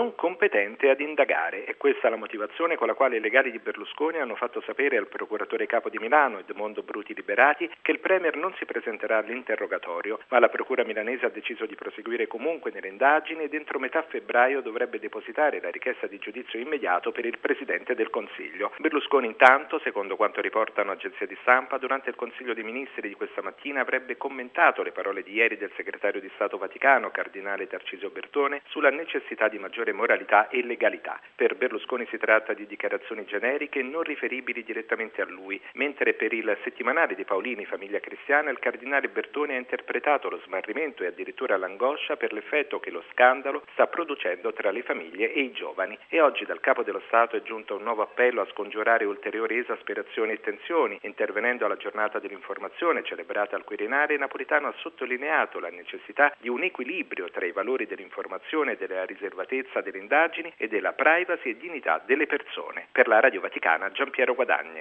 non competente ad indagare. È questa la motivazione con la quale i legali di Berlusconi hanno fatto sapere al procuratore capo di Milano, Edmondo Bruti Liberati, che il Premier non si presenterà all'interrogatorio, ma la procura milanese ha deciso di proseguire comunque nelle indagini ed entro metà febbraio dovrebbe depositare la richiesta di giudizio immediato per il Presidente del Consiglio. Berlusconi intanto, secondo quanto riportano agenzie di stampa, durante il Consiglio dei Ministri di questa mattina avrebbe commentato le parole di ieri del segretario di Stato Vaticano, cardinale Tarcisio Bertone, sulla necessità di maggiore moralità e legalità. Per Berlusconi si tratta di dichiarazioni generiche non riferibili direttamente a lui, mentre per il settimanale di Paolini, Famiglia Cristiana, il cardinale Bertone ha interpretato lo smarrimento e addirittura l'angoscia per l'effetto che lo scandalo sta producendo tra le famiglie e i giovani. E oggi dal Capo dello Stato è giunto un nuovo appello a scongiurare ulteriori esasperazioni e tensioni. Intervenendo alla giornata dell'informazione celebrata al Quirinale, Napolitano ha sottolineato la necessità di un equilibrio tra i valori dell'informazione, della riservatezza delle indagini e della privacy e dignità delle persone. Per la Radio Vaticana, Giampiero Guadagni.